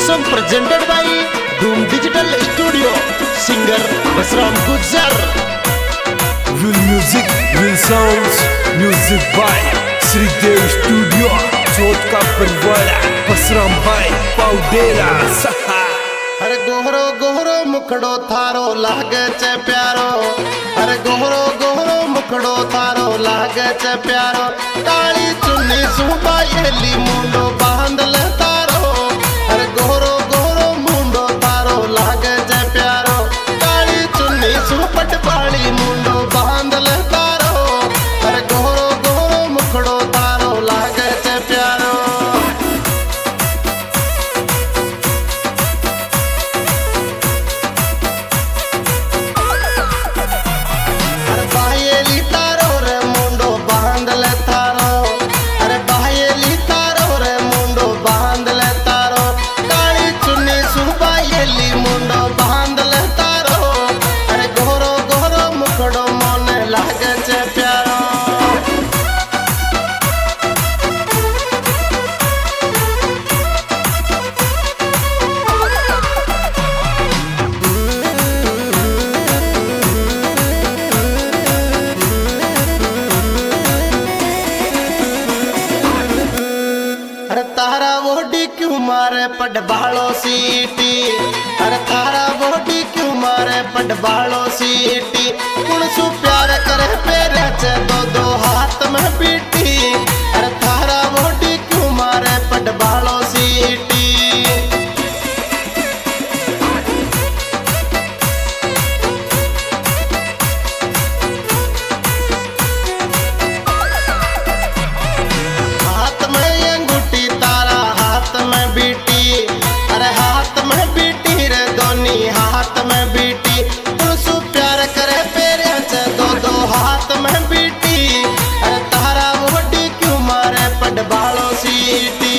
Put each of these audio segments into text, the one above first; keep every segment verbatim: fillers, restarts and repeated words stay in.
song presented by Doom Digital Studio, singer Basram Gujjar. Will music, will sounds, music by Sri Dev Studio. चोट का परिवार बसराम भाई पाउडेरा सहा। अरे गोहरो गोहरो मुखड़ो थारो लागे चे प्यारो, अरे गोहरो गोहरो मुखड़ो थारो लागे चे प्यारो, काली चुन्नी सुबा येली मुंडो बांध ले तारो, अरे गोहरो गोहरो मुंडो थारो लागे चे प्यारो, काली चुन्नी सुपट बाली मुंडो बांध ले तारो, अरे गोहरो गोहरो मुखड़ो थारो लागे चे प्यारो। तारा वोडी क्यों मारे पटबालो सीटी, अरे तारा वोडी क्यों मारे पटबालो सीटी, कुण सु प्यार करे पेरे चे दो दो हाथ में पीटी, अरे तारा वोडी क्यों मारे पटबालो सीटी। हाथ में बीटी तुलसु प्यार करे पेरे से दो दो हाथ में बीटी, अरे तारा वोडी क्यों मारे पटबालो सीटी।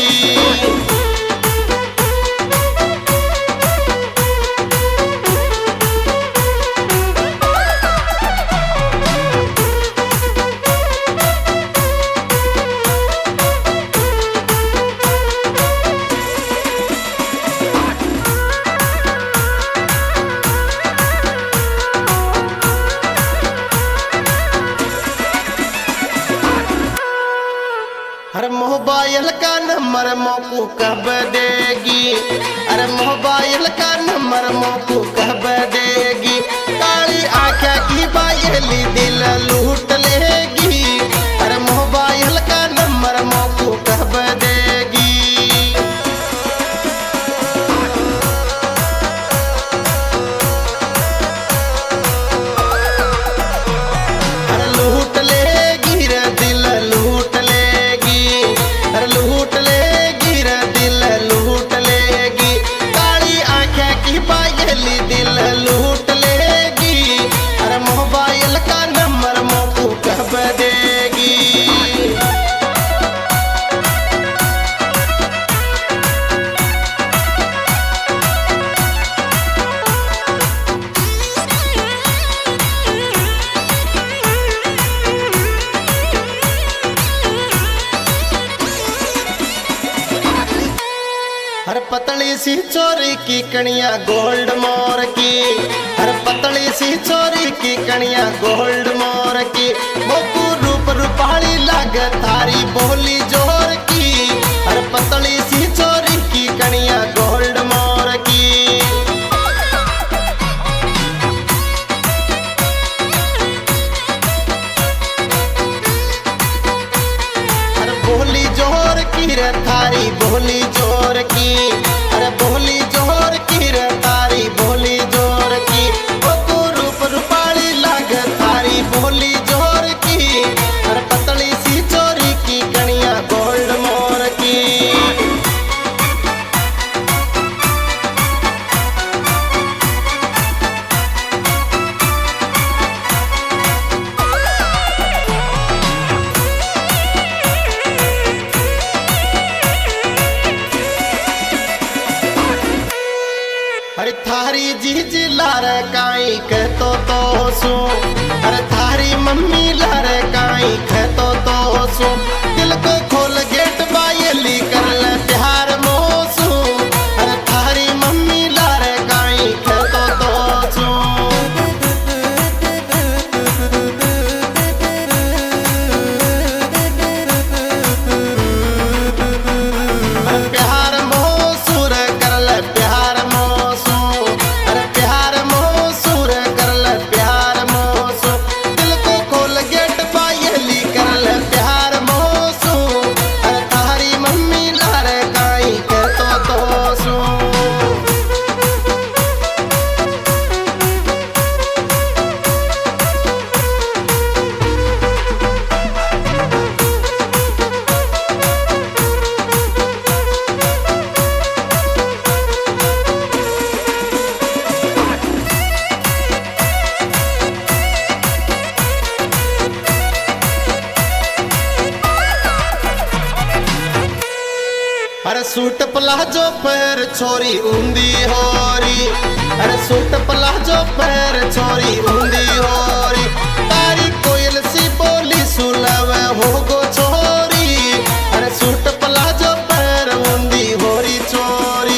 अरे मोबाइल का नंबर मोकू कब देगी, अरे मोबाइल का नंबर मोकू कब देगी, काली आँखें की बायली दिल लूट लेगी, अरे मोबाइल का नंबर मोकू कब देगी। अरे लूट लेगी रे दिल लूट लेगी, अरे लूट लेगी रे दिल लूट लेगी, काली आँखें की बायली दिल लूट लेगी, अरे मोबाइल का नंबर मोकू कब देगी। हर पतली सी चोरी की कणिया गोल्ड मोर की, हर पतली सी चोरी की कणिया गोल्ड मोर की, मोकू रूप रूपाली लाग थारी बोली जोर की, हर पतली सी चोरी की कणिया गोल्ड मोर की। हर बोली जोर की रे थारी बोली जोर की, अरे बोली जोर की रे तारी बोली जोर की, मोकू रूप रूपाली लाग थारी बोली जोर की, अरे पतली सी चोरी की कणिया गोल्ड मोर की। अरे थारी जीज लार काई कहतो तो सो, अरे थारी मम्मी लार काई कहतो तो सो, दिल को खोल गेट बायली कर ले प्यार मोसू, अरे थारी अरे सूट प्लाजो पैर छोरी ऊंदी होरी, अरे सूट प्लाजो पैर छोरी ऊंदी होरी, तारी कोयल सी बोली सुलवे हो गो छोरी, अरे सूट प्लाजो पैर ऊंदी होरी छोरी।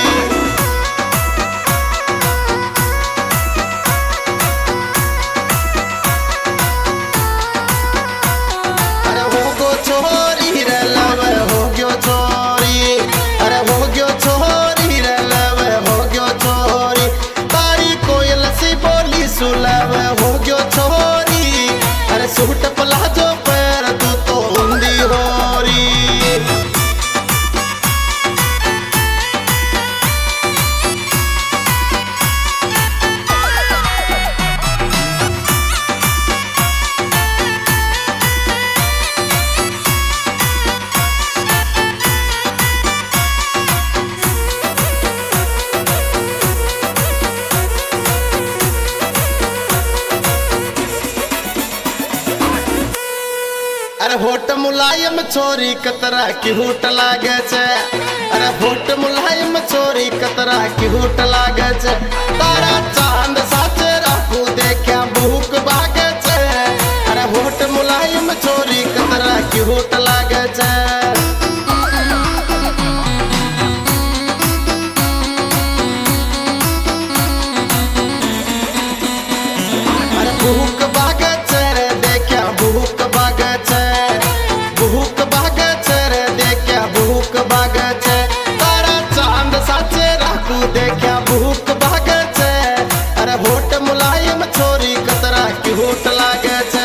अरे हो गो छोरी रे लवे हो गयो छोरी, अरे हो गयो छोरी रे लवे हो गयो छोरी, तारी कोयल सी बोली सुलवे हो गयो छोरी, अरे सूट प्लाजो पैर तू तो ऊंदी होरी। अरे होट मुलायम छोरी कतरा की हुट लागे छे, अरे होट मुलायम छोरी कतरा की हुट लागे छे, तारा चांद साचे राखू देखा भूख भागे छे, अरे होट मुलायम छोरी कतरा की हुट लागे छे। अरे भूख भागे छे रे देखा भूख भागे छे, भूख भागे छे रे देखा भूख भागे छे, तारा चांद साचे राखू देखा भूख भागे छे, अरे होट मुलायम छोरी कतरा की होट लागे छे।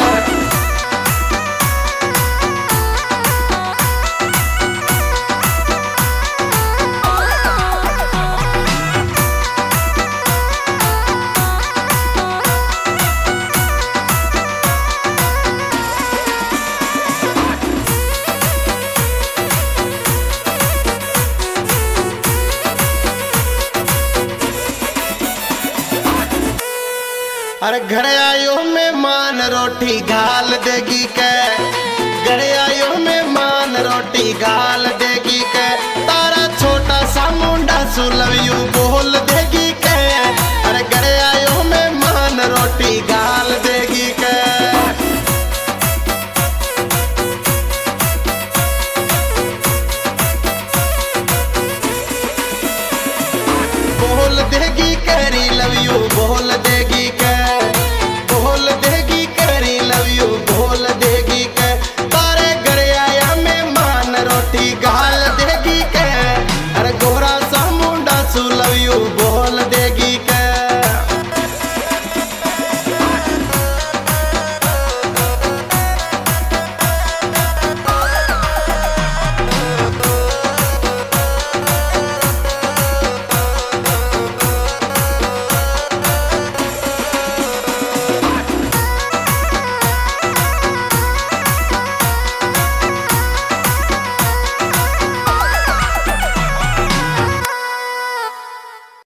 अरे घर आयो मेहमान रोटी घाल देगी के, घर आयो मेहमान रोटी घाल देगी के, तारा छोटा सा मुंडा सुलवियू बोल देगी के, अरे घर आयो मेहमान रोटी घाल देगी के। बोल देगी करी लव यू बोल देगी के,